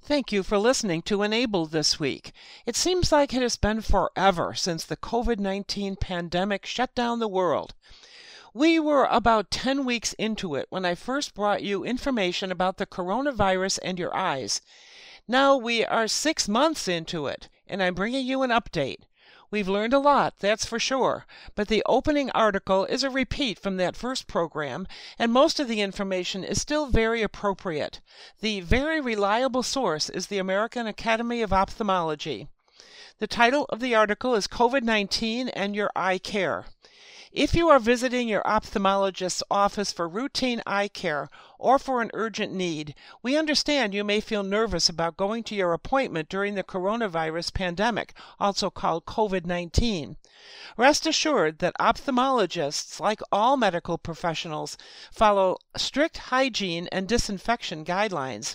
Thank you for listening to Enable this week. It seems like it has been forever since the COVID-19 pandemic shut down the world. We were about 10 weeks into it when I first brought you information about the coronavirus and your eyes. Now we are 6 months into it, and I'm bringing you an update. We've learned a lot, that's for sure, but the opening article is a repeat from that first program, and most of the information is still very appropriate. The very reliable source is the American Academy of Ophthalmology. The title of the article is COVID-19 and Your Eye Care. If you are visiting your ophthalmologist's office for routine eye care or for an urgent need, we understand you may feel nervous about going to your appointment during the coronavirus pandemic, also called COVID-19. Rest assured that ophthalmologists, like all medical professionals, follow strict hygiene and disinfection guidelines.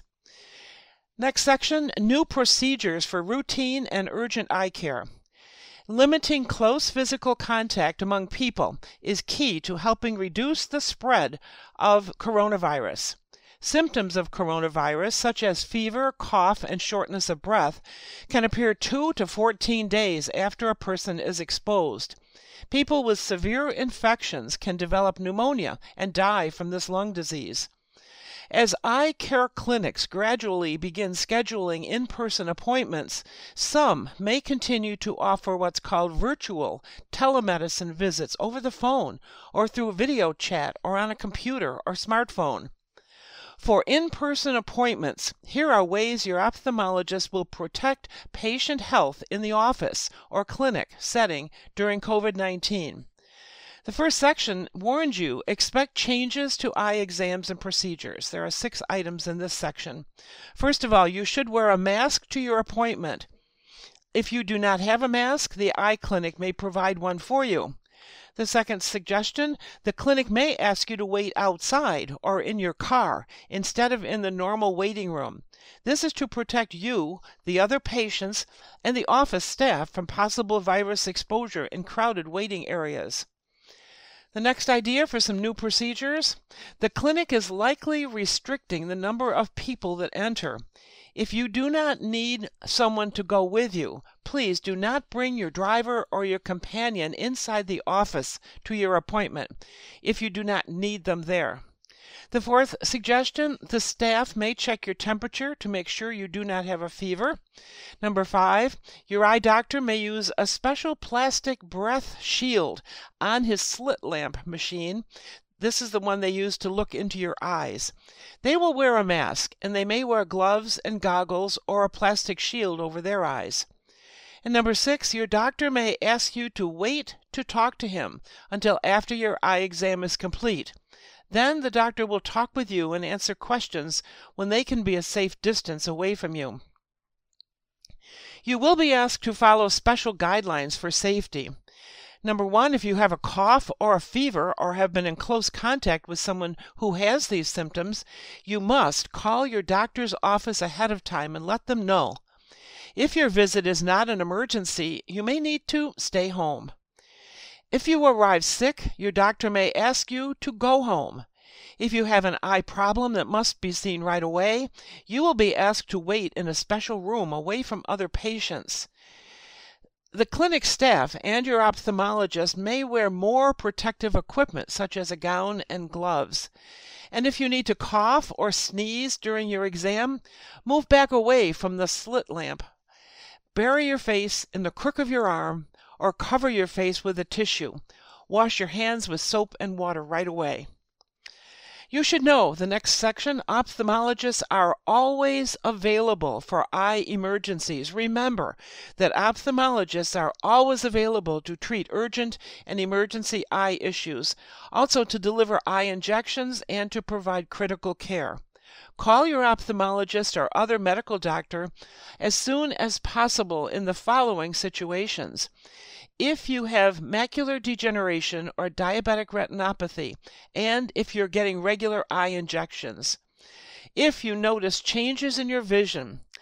Next section, new procedures for routine and urgent eye care. Limiting close physical contact among people is key to helping reduce the spread of coronavirus. Symptoms of coronavirus, such as fever, cough, and shortness of breath, can appear 2 to 14 days after a person is exposed. People with severe infections can develop pneumonia and die from this lung disease. As eye care clinics gradually begin scheduling in-person appointments, some may continue to offer what's called virtual telemedicine visits over the phone or through video chat or on a computer or smartphone. For in-person appointments, here are ways your ophthalmologist will protect patient health in the office or clinic setting during COVID-19. The first section warns you, expect changes to eye exams and procedures. There are 6 items in this section. First of all, you should wear a mask to your appointment. If you do not have a mask, the eye clinic may provide one for you. The second suggestion, the clinic may ask you to wait outside or in your car instead of in the normal waiting room. This is to protect you, the other patients, and the office staff from possible virus exposure in crowded waiting areas. The next idea for some new procedures, the clinic is likely restricting the number of people that enter. If you do not need someone to go with you, please do not bring your driver or your companion inside the office to your appointment if you do not need them there. The fourth suggestion, the staff may check your temperature to make sure you do not have a fever. Number 5, your eye doctor may use a special plastic breath shield on his slit lamp machine. This is the one they use to look into your eyes. They will wear a mask, and they may wear gloves and goggles or a plastic shield over their eyes. And number 6, your doctor may ask you to wait to talk to him until after your eye exam is complete. Then the doctor will talk with you and answer questions when they can be a safe distance away from you. You will be asked to follow special guidelines for safety. Number 1, if you have a cough or a fever or have been in close contact with someone who has these symptoms, you must call your doctor's office ahead of time and let them know. If your visit is not an emergency, you may need to stay home. If you arrive sick, your doctor may ask you to go home. If you have an eye problem that must be seen right away, you will be asked to wait in a special room away from other patients. The clinic staff and your ophthalmologist may wear more protective equipment, such as a gown and gloves. And if you need to cough or sneeze during your exam, move back away from the slit lamp. Bury your face in the crook of your arm or cover your face with a tissue. Wash your hands with soap and water right away. You should know, the next section, ophthalmologists are always available for eye emergencies. Remember that ophthalmologists are always available to treat urgent and emergency eye issues, also to deliver eye injections and to provide critical care. Call your ophthalmologist or other medical doctor as soon as possible in the following situations. If you have macular degeneration or diabetic retinopathy, and if you're getting regular eye injections. If you notice changes in your vision,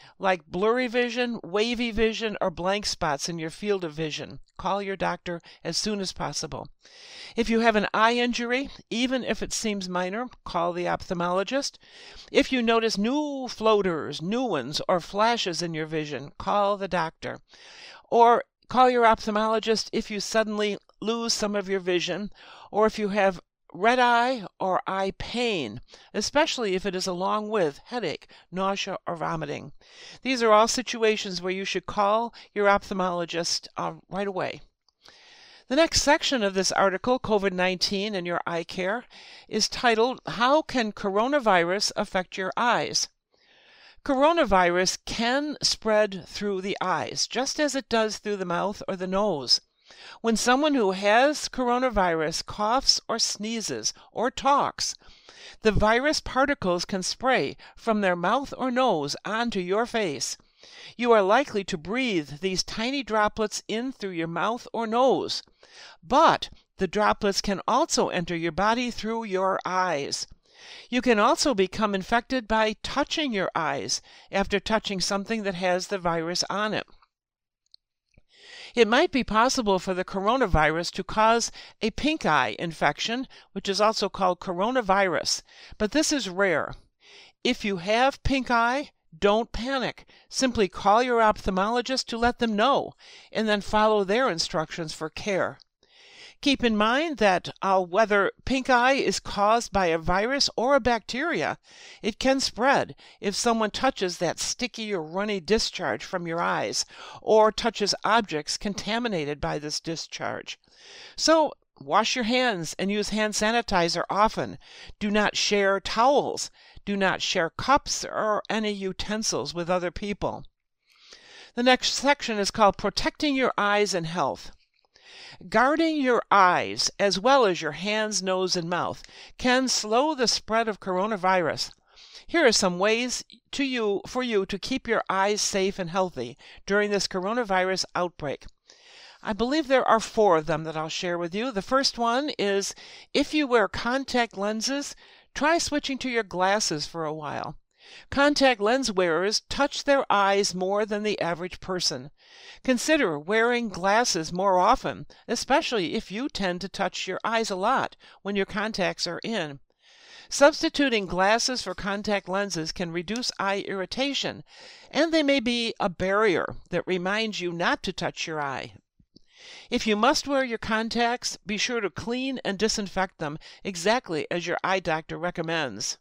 like blurry vision, wavy vision, or blank spots in your field of vision. Call your doctor as soon as possible. If you have an eye injury, even if it seems minor, call the ophthalmologist. If you notice new floaters, new ones, or flashes in your vision, call the doctor. Or call your ophthalmologist if you suddenly lose some of your vision, or if you have red eye or eye pain, especially if it is along with headache, nausea, or vomiting. These are all situations where you should call your ophthalmologist right away. The next section of this article, COVID-19 and Your Eye Care, is titled, How Can Coronavirus Affect Your Eyes? Coronavirus can spread through the eyes, just as it does through the mouth or the nose. When someone who has coronavirus coughs or sneezes or talks, the virus particles can spray from their mouth or nose onto your face. You are likely to breathe these tiny droplets in through your mouth or nose, but the droplets can also enter your body through your eyes. You can also become infected by touching your eyes after touching something that has the virus on it. It might be possible for the coronavirus to cause a pink eye infection, which is also called coronavirus, but this is rare. If you have pink eye, don't panic. Simply call your ophthalmologist to let them know, and then follow their instructions for care. Keep in mind that whether pink eye is caused by a virus or a bacteria, it can spread if someone touches that sticky or runny discharge from your eyes, or touches objects contaminated by this discharge. So, wash your hands and use hand sanitizer often. Do not share towels. Do not share cups or any utensils with other people. The next section is called Protecting Your Eyes and Health. Guarding your eyes, as well as your hands, nose, and mouth, can slow the spread of coronavirus. Here are some ways for you to keep your eyes safe and healthy during this coronavirus outbreak. I believe there are 4 of them that I'll share with you. The first one is, if you wear contact lenses, try switching to your glasses for a while. Contact lens wearers touch their eyes more than the average person. Consider wearing glasses more often, especially if you tend to touch your eyes a lot when your contacts are in. Substituting glasses for contact lenses can reduce eye irritation, and they may be a barrier that reminds you not to touch your eye. If you must wear your contacts, be sure to clean and disinfect them exactly as your eye doctor recommends.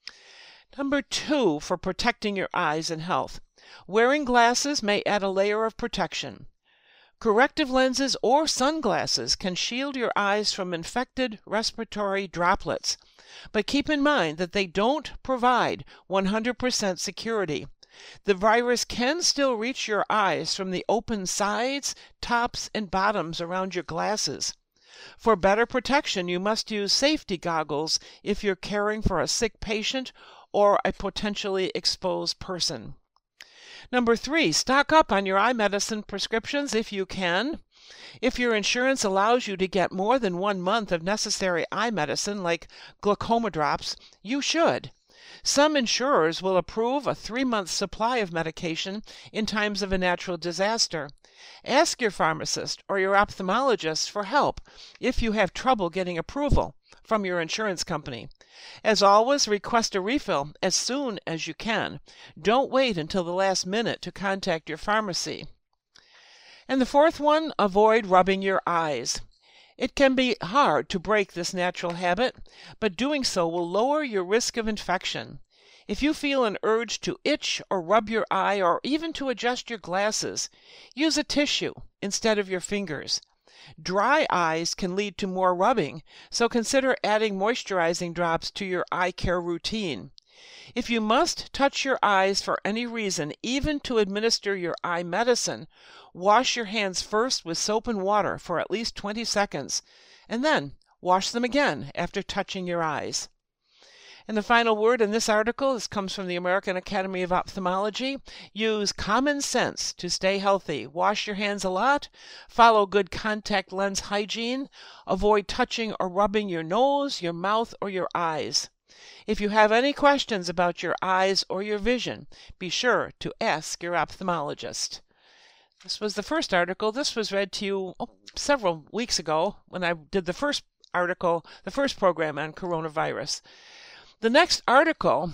Number 2, for protecting your eyes and health. Wearing glasses may add a layer of protection. Corrective lenses or sunglasses can shield your eyes from infected respiratory droplets, but keep in mind that they don't provide 100% security. The virus can still reach your eyes from the open sides, tops, and bottoms around your glasses. For better protection, you must use safety goggles if you're caring for a sick patient or a potentially exposed person. Number 3, stock up on your eye medicine prescriptions if you can. If your insurance allows you to get more than 1 month of necessary eye medicine, like glaucoma drops, you should. Some insurers will approve a 3-month supply of medication in times of a natural disaster. Ask your pharmacist or your ophthalmologist for help if you have trouble getting approval from your insurance company. As always, request a refill as soon as you can. Don't wait until the last minute to contact your pharmacy. And the 4th one, avoid rubbing your eyes. It can be hard to break this natural habit, but doing so will lower your risk of infection. If you feel an urge to itch or rub your eye or even to adjust your glasses, use a tissue instead of your fingers. Dry eyes can lead to more rubbing, so consider adding moisturizing drops to your eye care routine. If you must touch your eyes for any reason, even to administer your eye medicine, wash your hands first with soap and water for at least 20 seconds, and then wash them again after touching your eyes. And the final word in this article, this comes from the American Academy of Ophthalmology. Use common sense to stay healthy. Wash your hands a lot. Follow good contact lens hygiene. Avoid touching or rubbing your nose, your mouth, or your eyes. If you have any questions about your eyes or your vision, be sure to ask your ophthalmologist. This was the first article. This was read to you several weeks ago when I did the first article, the first program on coronavirus. The next article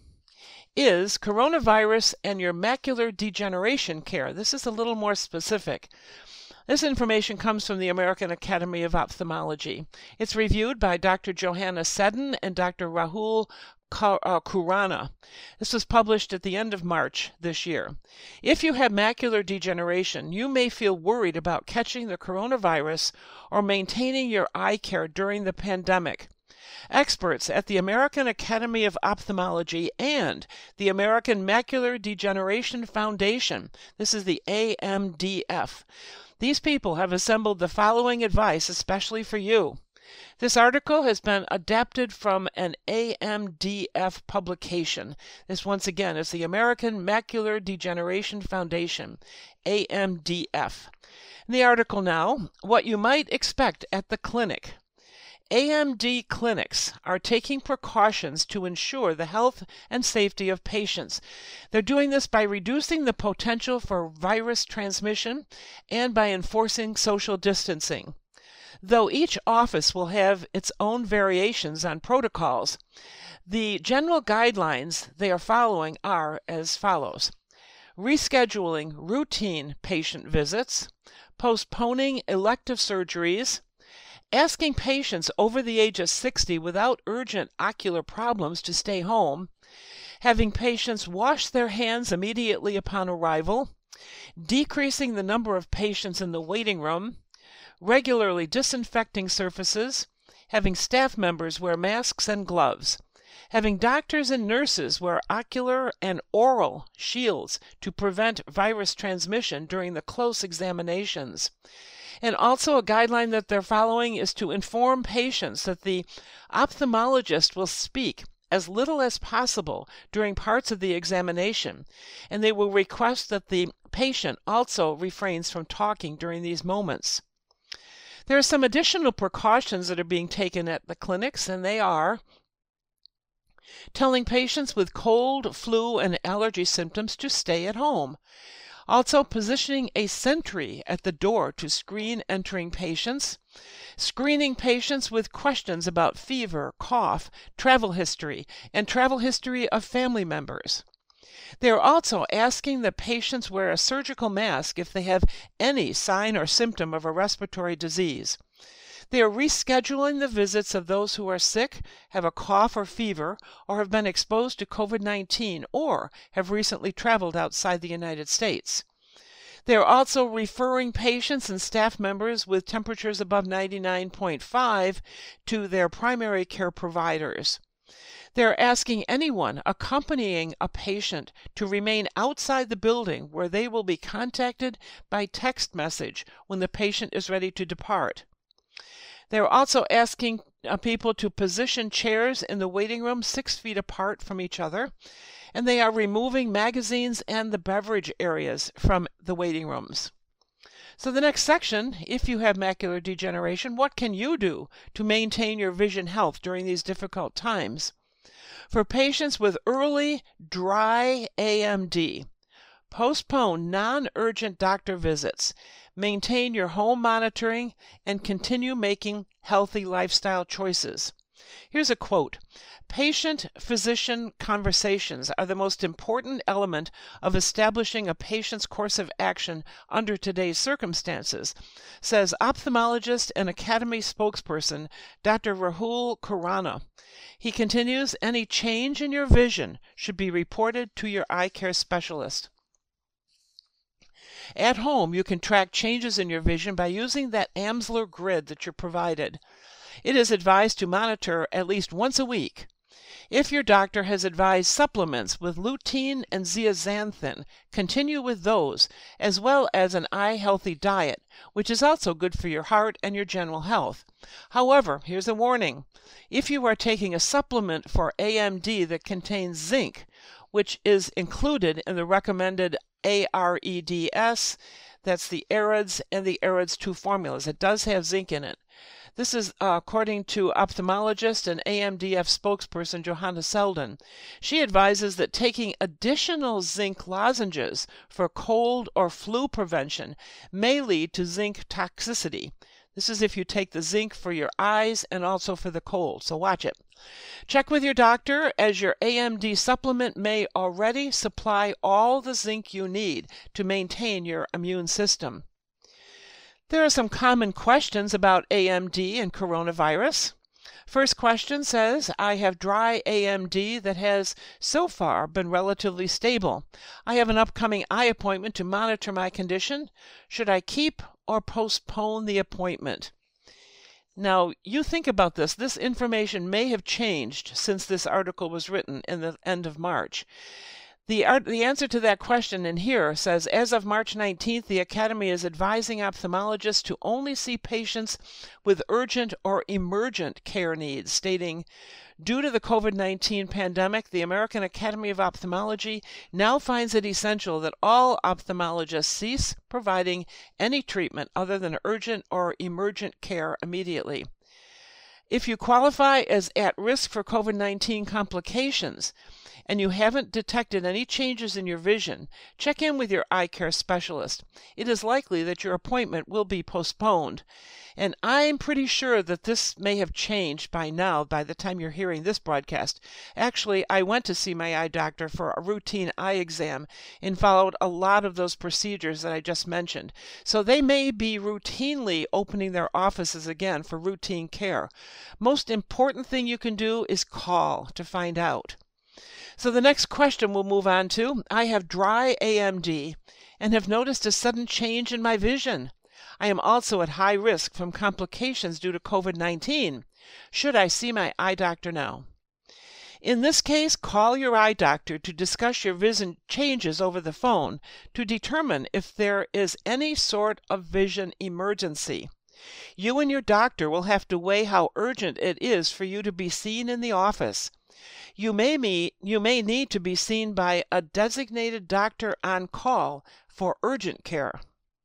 is coronavirus and your macular degeneration care. This is a little more specific. This information comes from the American Academy of Ophthalmology. It's reviewed by Dr. Johanna Seddon and Dr. Rahul Khurana. This was published at the end of March this year. If you have macular degeneration, you may feel worried about catching the coronavirus or maintaining your eye care during the pandemic. Experts at the American Academy of Ophthalmology and the American Macular Degeneration Foundation, this is the AMDF, these people have assembled the following advice especially for you. This article has been adapted from an AMDF publication. This, once again, is the American Macular Degeneration Foundation, AMDF. The article now, what you might expect at the clinic. AMD clinics are taking precautions to ensure the health and safety of patients. They're doing this by reducing the potential for virus transmission and by enforcing social distancing. Though each office will have its own variations on protocols, the general guidelines they are following are as follows: rescheduling routine patient visits, postponing elective surgeries, asking patients over the age of 60 without urgent ocular problems to stay home, having patients wash their hands immediately upon arrival, decreasing the number of patients in the waiting room, regularly disinfecting surfaces, having staff members wear masks and gloves, having doctors and nurses wear ocular and oral shields to prevent virus transmission during the close examinations. And also a guideline that they're following is to inform patients that the ophthalmologist will speak as little as possible during parts of the examination, and they will request that the patient also refrains from talking during these moments. There are some additional precautions that are being taken at the clinics, and they are telling patients with cold, flu, and allergy symptoms to stay at home. Also positioning a sentry at the door to screen entering patients, screening patients with questions about fever, cough, travel history, and travel history of family members. They are also asking the patients wear a surgical mask if they have any sign or symptom of a respiratory disease. They are rescheduling the visits of those who are sick, have a cough or fever, or have been exposed to COVID-19, or have recently traveled outside the United States. They are also referring patients and staff members with temperatures above 99.5 to their primary care providers. They are asking anyone accompanying a patient to remain outside the building, where they will be contacted by text message when the patient is ready to depart. They are also asking people to position chairs in the waiting room 6 feet apart from each other, and they are removing magazines and the beverage areas from the waiting rooms. So the next section, if you have macular degeneration, what can you do to maintain your vision health during these difficult times? For patients with early dry AMD, postpone non-urgent doctor visits, maintain your home monitoring, and continue making healthy lifestyle choices. Here's a quote: patient-physician conversations are the most important element of establishing a patient's course of action under today's circumstances, says ophthalmologist and Academy spokesperson Dr. Rahul Khurana. He continues, any change in your vision should be reported to your eye care specialist. At home, you can track changes in your vision by using that Amsler grid that you're provided. It is advised to monitor at least once a week. If your doctor has advised supplements with lutein and zeaxanthin, continue with those, as well as an eye-healthy diet, which is also good for your heart and your general health. However, here's a warning. If you are taking a supplement for AMD that contains zinc, which is included in the recommended AREDS, that's the AREDS and the AREDS 2 formulas. It does have zinc in it. This is according to ophthalmologist and AMDF spokesperson Johanna Selden. She advises that taking additional zinc lozenges for cold or flu prevention may lead to zinc toxicity. This is if you take the zinc for your eyes and also for the cold, so watch it. Check with your doctor, as your AMD supplement may already supply all the zinc you need to maintain your immune system. There are some common questions about AMD and coronavirus. First question says, I have dry AMD that has so far been relatively stable. I have an upcoming eye appointment to monitor my condition. Should I keep or postpone the appointment? Now, you think about this. This information may have changed since this article was written in the end of March. The answer to that question in here says, as of March 19th, the Academy is advising ophthalmologists to only see patients with urgent or emergent care needs, stating, due to the COVID-19 pandemic, the American Academy of Ophthalmology now finds it essential that all ophthalmologists cease providing any treatment other than urgent or emergent care immediately. If you qualify as at risk for COVID-19 complications, and you haven't detected any changes in your vision, check in with your eye care specialist. It is likely that your appointment will be postponed. And I'm pretty sure that this may have changed by now, by the time you're hearing this broadcast. Actually, I went to see my eye doctor for a routine eye exam and followed a lot of those procedures that I just mentioned. So they may be routinely opening their offices again for routine care. Most important thing you can do is call to find out. So the next question we'll move on to, I have dry AMD and have noticed a sudden change in my vision. I am also at high risk from complications due to COVID-19. Should I see my eye doctor now? In this case, call your eye doctor to discuss your vision changes over the phone to determine if there is any sort of vision emergency. You and your doctor will have to weigh how urgent it is for you to be seen in the office. You may need to be seen by a designated doctor on call for urgent care.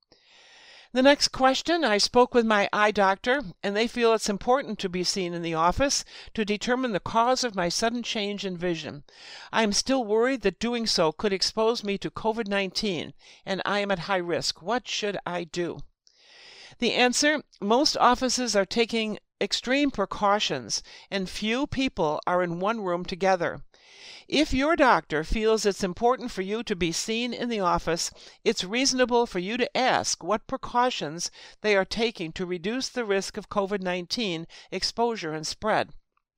The next question, I spoke with my eye doctor, and they feel it's important to be seen in the office to determine the cause of my sudden change in vision. I am still worried that doing so could expose me to COVID-19, and I am at high risk. What should I do? The answer, most offices are taking extreme precautions, and few people are in one room together. If your doctor feels it's important for you to be seen in the office, it's reasonable for you to ask what precautions they are taking to reduce the risk of COVID-19 exposure and spread.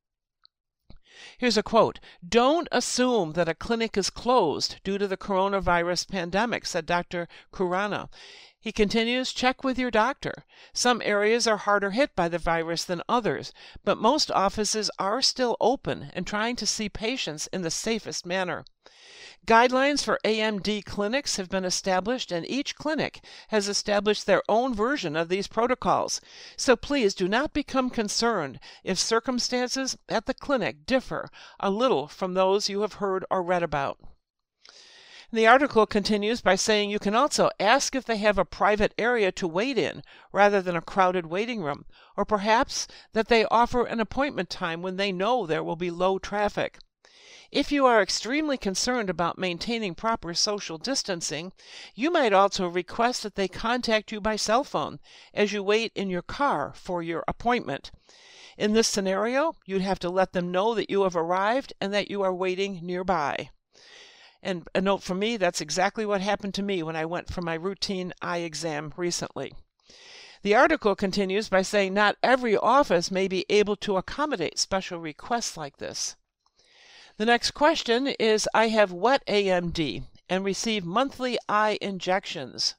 Here's a quote, "Don't assume that a clinic is closed due to the coronavirus pandemic," said Dr. Khurana. He continues, check with your doctor. Some areas are harder hit by the virus than others, but most offices are still open and trying to see patients in the safest manner. Guidelines for AMD clinics have been established, and each clinic has established their own version of these protocols. So please do not become concerned if circumstances at the clinic differ a little from those you have heard or read about. The article continues by saying you can also ask if they have a private area to wait in rather than a crowded waiting room, or perhaps that they offer an appointment time when they know there will be low traffic. If you are extremely concerned about maintaining proper social distancing, you might also request that they contact you by cell phone as you wait in your car for your appointment. In this scenario, you'd have to let them know that you have arrived and that you are waiting nearby. And a note from me, that's exactly what happened to me when I went for my routine eye exam recently. The article continues by saying not every office may be able to accommodate special requests like this. The next question is, I have wet AMD and receive monthly eye injections.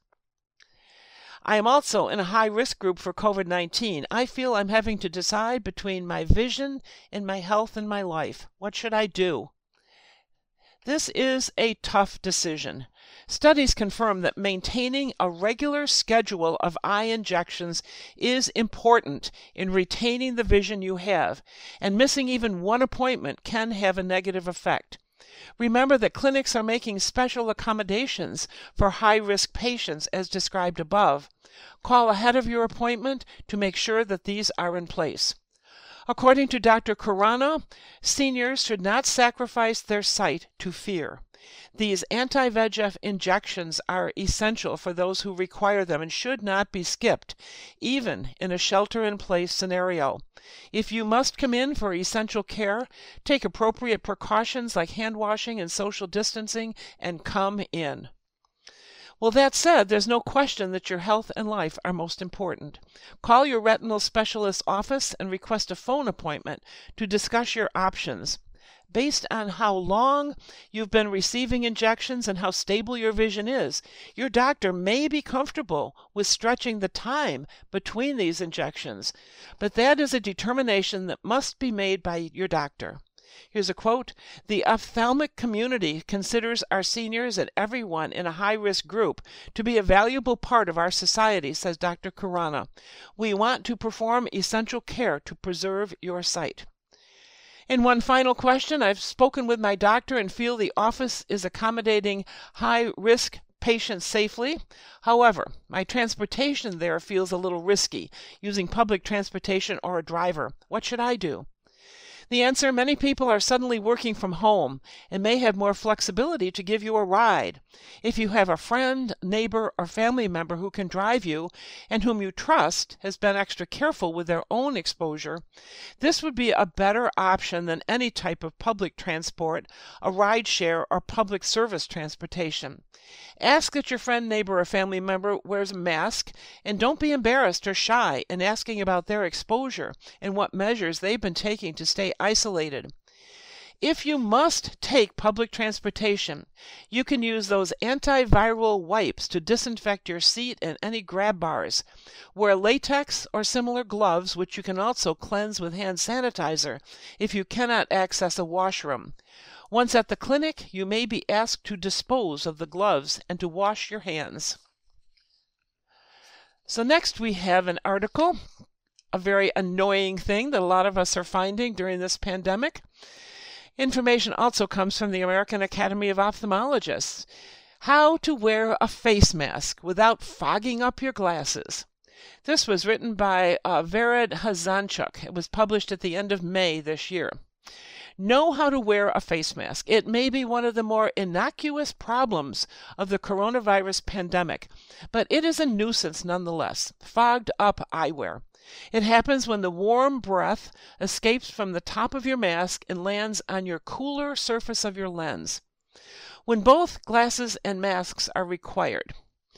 I am also in a high-risk group for COVID-19. I feel I'm having to decide between my vision and my health and my life. What should I do? This is a tough decision. Studies confirm that maintaining a regular schedule of eye injections is important in retaining the vision you have, and missing even one appointment can have a negative effect. Remember that clinics are making special accommodations for high-risk patients as described above. Call ahead of your appointment to make sure that these are in place. According to Dr. Khurana, seniors should not sacrifice their sight to fear. These anti-VEGF injections are essential for those who require them and should not be skipped, even in a shelter-in-place scenario. If you must come in for essential care, take appropriate precautions like hand washing and social distancing and come in. Well, that said, there's no question that your health and life are most important. Call your retinal specialist office and request a phone appointment to discuss your options. Based on how long you've been receiving injections and how stable your vision is, your doctor may be comfortable with stretching the time between these injections, but that is a determination that must be made by your doctor. Here's a quote: "The ophthalmic community considers our seniors and everyone in a high-risk group to be a valuable part of our society," says Dr. Khurana. "We want to perform essential care to preserve your sight." And one final question: I've spoken with my doctor and feel the office is accommodating high-risk patients safely. However, my transportation there feels a little risky, using public transportation or a driver. What should I do? The answer: many people are suddenly working from home and may have more flexibility to give you a ride. If you have a friend, neighbor, or family member who can drive you and whom you trust has been extra careful with their own exposure, this would be a better option than any type of public transport, a ride share, or public service transportation. Ask that your friend, neighbor, or family member wears a mask, and don't be embarrassed or shy in asking about their exposure and what measures they've been taking to stay isolated. If you must take public transportation, you can use those antiviral wipes to disinfect your seat and any grab bars. Wear latex or similar gloves, which you can also cleanse with hand sanitizer if you cannot access a washroom. Once at the clinic, you may be asked to dispose of the gloves and to wash your hands. So next we have an article, a very annoying thing that a lot of us are finding during this pandemic. Information also comes from the American Academy of Ophthalmologists. How to wear a face mask without fogging up your glasses. This was written by Vered Hazanchuk. It was published at the end of May this year. Know how to wear a face mask. It may be one of the more innocuous problems of the coronavirus pandemic, but it is a nuisance nonetheless. Fogged up eyewear. It happens when the warm breath escapes from the top of your mask and lands on your cooler surface of your lens. When both glasses and masks are required.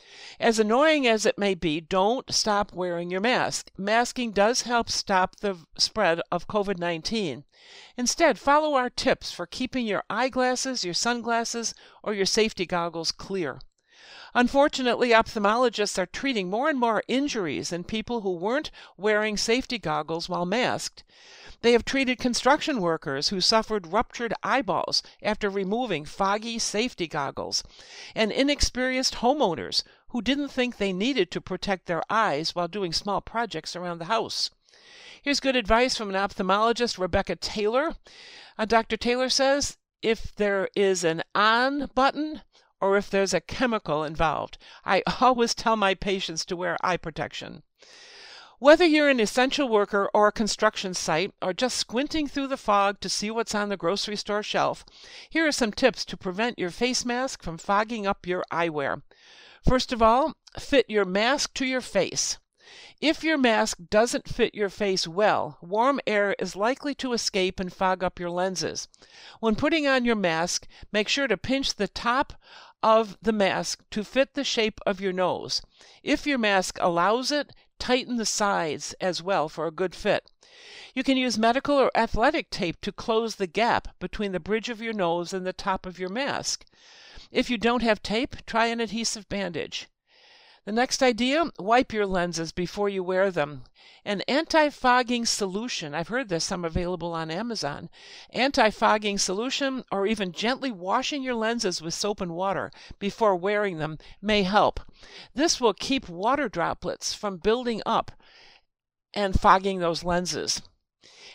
As annoying as it may be, don't stop wearing your mask. Masking does help stop the spread of COVID-19. Instead, follow our tips for keeping your eyeglasses, your sunglasses, or your safety goggles clear. Unfortunately, ophthalmologists are treating more and more injuries in people who weren't wearing safety goggles while masked. They have treated construction workers who suffered ruptured eyeballs after removing foggy safety goggles, and inexperienced homeowners who didn't think they needed to protect their eyes while doing small projects around the house. Here's good advice from an ophthalmologist, Rebecca Taylor. Dr. Taylor says, if there is an on button or if there's a chemical involved, I always tell my patients to wear eye protection. Whether you're an essential worker or a construction site or just squinting through the fog to see what's on the grocery store shelf, here are some tips to prevent your face mask from fogging up your eyewear. First of all, fit your mask to your face. If your mask doesn't fit your face well, warm air is likely to escape and fog up your lenses. When putting on your mask, make sure to pinch the top of the mask to fit the shape of your nose. If your mask allows it, tighten the sides as well for a good fit. You can use medical or athletic tape to close the gap between the bridge of your nose and the top of your mask. If you don't have tape, try an adhesive bandage. The next idea, wipe your lenses before you wear them. An anti-fogging solution, I've heard there's some available on Amazon. Anti-fogging solution or even gently washing your lenses with soap and water before wearing them may help. This will keep water droplets from building up and fogging those lenses.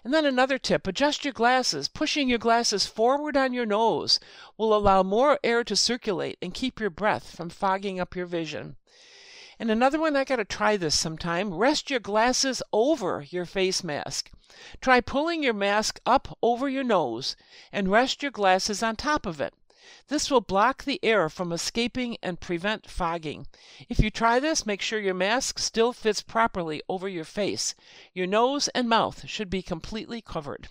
And then another tip, adjust your glasses. Pushing your glasses forward on your nose will allow more air to circulate and keep your breath from fogging up your vision. And another one, I got to try this sometime, rest your glasses over your face mask. Try pulling your mask up over your nose and rest your glasses on top of it. This will block the air from escaping and prevent fogging. If you try this, make sure your mask still fits properly over your face. Your nose and mouth should be completely covered.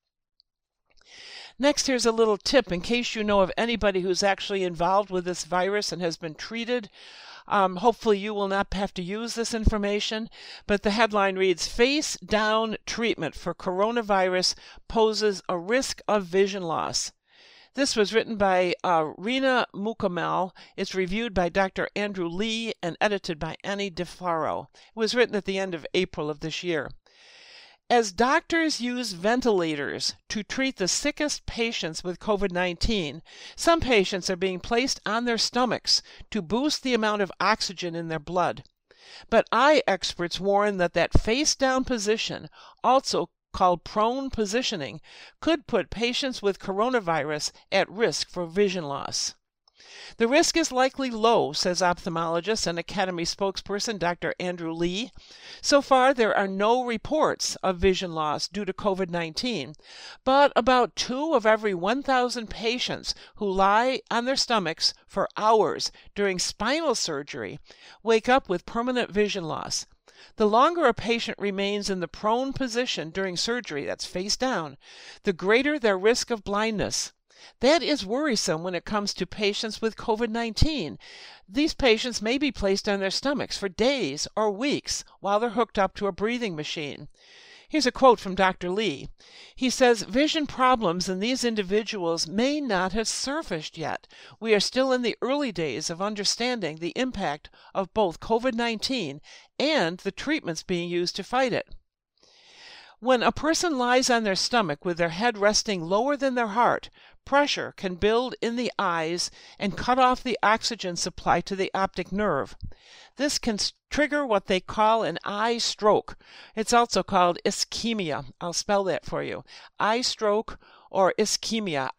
Next, here's a little tip in case you know of anybody who's actually involved with this virus and has been treated. Hopefully you will not have to use this information, but the headline reads, Face Down Treatment for Coronavirus Poses a Risk of Vision Loss. This was written by Rina Mukamal. It's reviewed by Dr. Andrew Lee and edited by Annie DeFaro. It was written at the end of April of this year. As doctors use ventilators to treat the sickest patients with COVID-19, some patients are being placed on their stomachs to boost the amount of oxygen in their blood. But eye experts warn that face-down position, also called prone positioning, could put patients with coronavirus at risk for vision loss. The risk is likely low, says ophthalmologist and Academy spokesperson Dr. Andrew Lee. So far, there are no reports of vision loss due to COVID-19, but about 2 of every 1,000 patients who lie on their stomachs for hours during spinal surgery wake up with permanent vision loss. The longer a patient remains in the prone position during surgery, that's face down, the greater their risk of blindness. That is worrisome when it comes to patients with COVID-19. These patients may be placed on their stomachs for days or weeks while they're hooked up to a breathing machine. Here's a quote from Dr. Lee. He says, vision problems in these individuals may not have surfaced yet. We are still in the early days of understanding the impact of both COVID-19 and the treatments being used to fight it. When a person lies on their stomach with their head resting lower than their heart, pressure can build in the eyes and cut off the oxygen supply to the optic nerve. This can trigger what they call an eye stroke. It's also called ischemia. I'll spell that for you. Eye stroke or ischemia,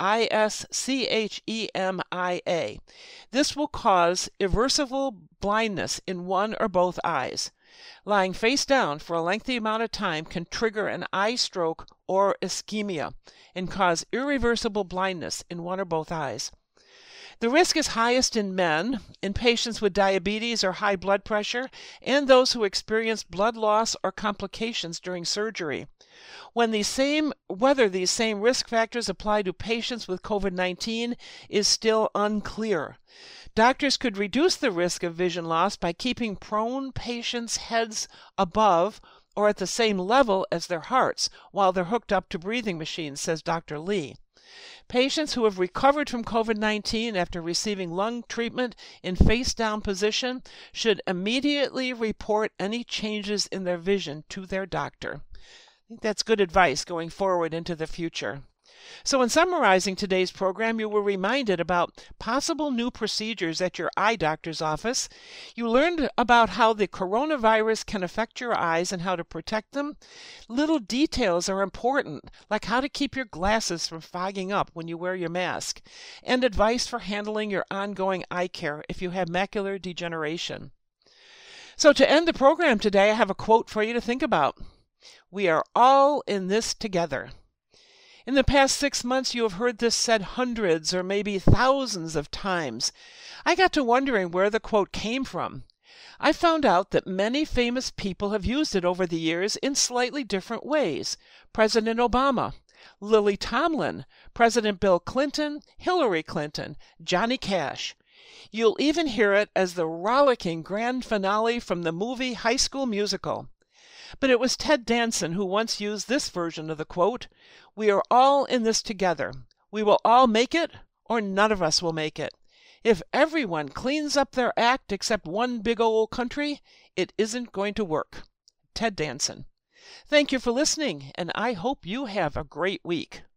I-S-C-H-E-M-I-A. This will cause irreversible blindness in one or both eyes. Lying face down for a lengthy amount of time can trigger an eye stroke or ischemia and cause irreversible blindness in one or both eyes. The risk is highest in men, in patients with diabetes or high blood pressure, and those who experience blood loss or complications during surgery. Whether these same risk factors apply to patients with COVID-19 is still unclear. Doctors could reduce the risk of vision loss by keeping prone patients' heads above or at the same level as their hearts while they're hooked up to breathing machines, says Dr. Lee. Patients who have recovered from COVID-19 after receiving lung treatment in face-down position should immediately report any changes in their vision to their doctor. I think that's good advice going forward into the future. So in summarizing today's program, you were reminded about possible new procedures at your eye doctor's office. You learned about how the coronavirus can affect your eyes and how to protect them. Little details are important, like how to keep your glasses from fogging up when you wear your mask, and advice for handling your ongoing eye care if you have macular degeneration. So to end the program today, I have a quote for you to think about. We are all in this together. In the past 6 months, you have heard this said hundreds or maybe thousands of times. I got to wondering where the quote came from. I found out that many famous people have used it over the years in slightly different ways. President Obama, Lily Tomlin, President Bill Clinton, Hillary Clinton, Johnny Cash. You'll even hear it as the rollicking grand finale from the movie High School Musical. But it was Ted Danson who once used this version of the quote, "We are all in this together. We will all make it, or none of us will make it. If everyone cleans up their act except one big old country, it isn't going to work." Ted Danson. Thank you for listening, and I hope you have a great week.